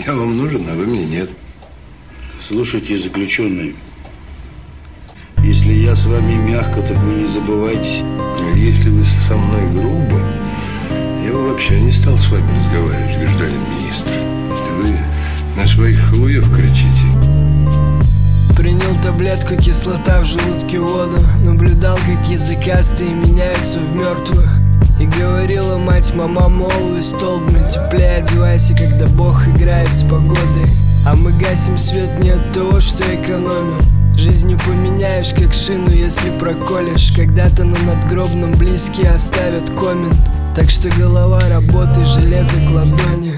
Я вам нужен, а вы мне нет. Слушайте, заключенный, если я с вами мягко, так вы не забывайтесь. Если вы со мной грубо, я бы вообще не стал с вами разговаривать, гражданин министр. Вы на своих халуев кричите. Принял таблетку, кислота в желудке, воду. Наблюдал, как языкастые меняются в мертвых. И говорила мать, мама, молвый столб, но теплее одевайся, когда Бог играет с погодой. А мы гасим свет не от того, что экономим. Жизнь не поменяешь, как шину, если проколешь. Когда-то на надгробном близкие оставят коммент. Так что голова работай, железо к ладони.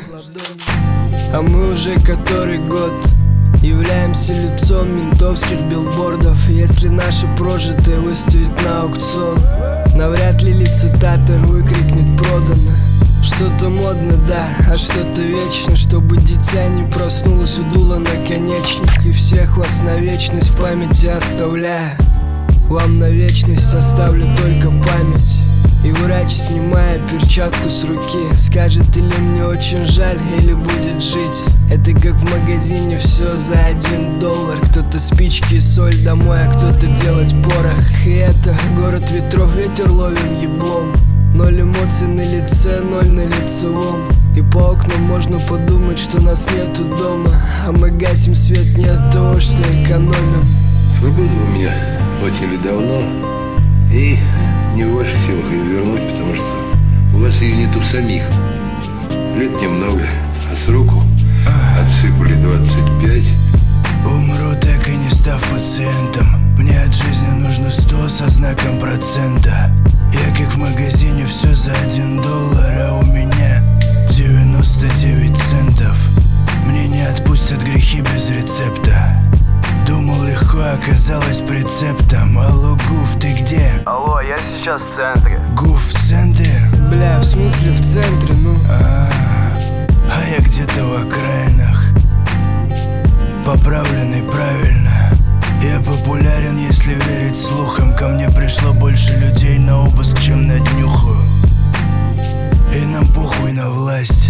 А мы уже который год являемся лицом ментовских билбордов. Если наше прожитое выставить на аукцион, навряд ли лицитатор выкрикнет «продано». Что-то модно, да, а что-то вечно. Чтобы дитя не проснулось у дула наконечник. И всех вас на вечность в памяти оставляя. Вам на вечность оставлю только память. И врач, снимая перчатку с руки, скажет: или мне очень жаль, или будет жить. Это как в магазине, все за $1. Кто-то спички и соль домой, а кто-то делать порох. И это город ветров, ветер ловим еблом. 0 эмоций на лице, 0 на лицевом. И по окнам можно подумать, что нас нету дома. А мы гасим свет не от того, что экономим. Свободу вы меня отняли давно, и не в ваших силах ее вернуть, потому что у вас ее нету самих. Лет немного, а сроку отсыпали 25. Умру, так и не став пациентом. Мне от жизни нужно 100 со знаком процента. Я как в магазине, все за $1, а у меня 99 центов. Мне не отпустят грехи без рецепта. Думал легко, оказалось прицептом. Алло, Гуф, ты где? Алло, я сейчас в центре. Гуф в центре? Бля, в смысле в центре, ну? А я где-то в окраинах. Поправленный правильно. Я популярен, если верить слухам. Ко мне пришло больше людей на обыск, чем на днюху. И нам похуй на власть,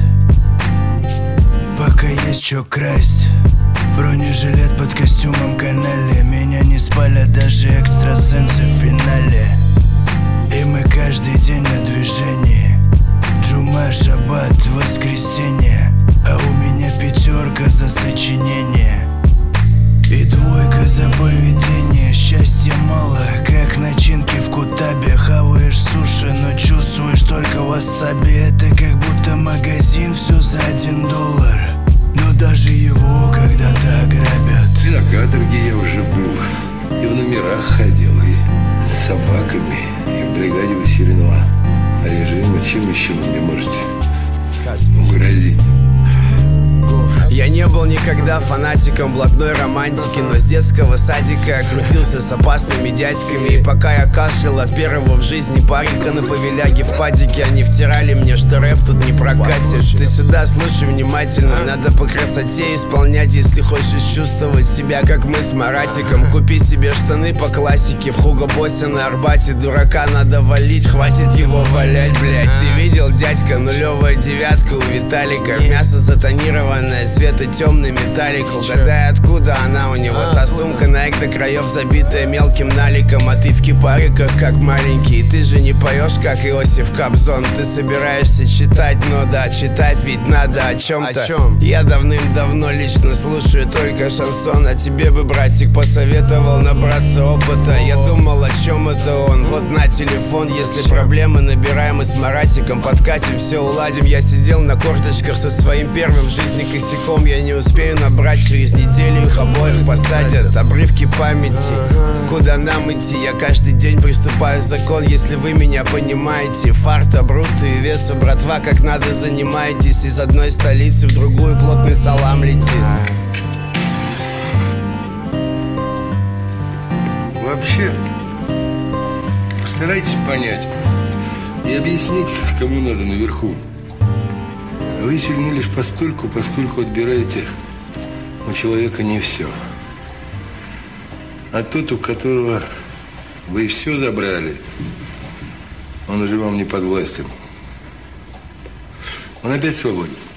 пока есть чё красть. Бронежилет под костюмом канале. Меня не спалят даже экстрасенсы в финале. И мы каждый день на движении. Джума, шаббат, воскресенье. А у меня 5 за сочинение и 2 за поведение. Счастья мало, как начинки в кутабе. Хаваешь суши, но чувствуешь только васаби. Это как будто магазин, все за $1. Но даже его когда-то ограбят. И на каторге я уже был, и в номерах ходил, и с собаками, и в бригаде усиленного режима. Чем еще вы мне можете угрозить? Я не был никогда фанатиком блатной романтики, но с детского садика я крутился с опасными дядьками. И пока я кашлял от первого в жизни парика на повеляге в падике, они втирали мне, что рэп тут не прокатит. Ты сюда слушай внимательно, надо по красоте исполнять, если хочешь чувствовать себя, как мы с Маратиком. Купи себе штаны по классике в Хуго Боссе на Арбате. Дурака надо валить, хватит его валять, блять. Ты видел, дядька, нулевая девятка у Виталика. Мясо затонированное, цвета темный металлик. Угадай, откуда она у него. Та сумка Nike до краев забитая мелким наликом. А ты в кипариках, как маленький. И ты же не поешь, как Иосиф Кобзон. Ты собираешься читать, но да, читать ведь надо о чем-то. Я давным-давно лично слушаю только шансон. А тебе бы, братик, посоветовал набраться опыта. Я думал, о чем это он. Вот на телефон, если проблемы набираем и с Маратиком подкатим, все уладим. Я сидел на корточках со своим первым в жизни косяком. Я не успею набрать, через неделю их обоих посадят. Обрывки памяти, куда нам идти? Я каждый день приступаю в закон, если вы меня понимаете. Фарта, бруты и весу, братва, как надо занимаетесь. Из одной столицы в другую плотный салам летит. Вообще, постарайтесь понять и объяснить, кому надо наверху. Вы сильны лишь постольку, поскольку отбираете у человека не все. А тот, у которого вы все забрали, он уже вам не подвластен. Он опять свободен.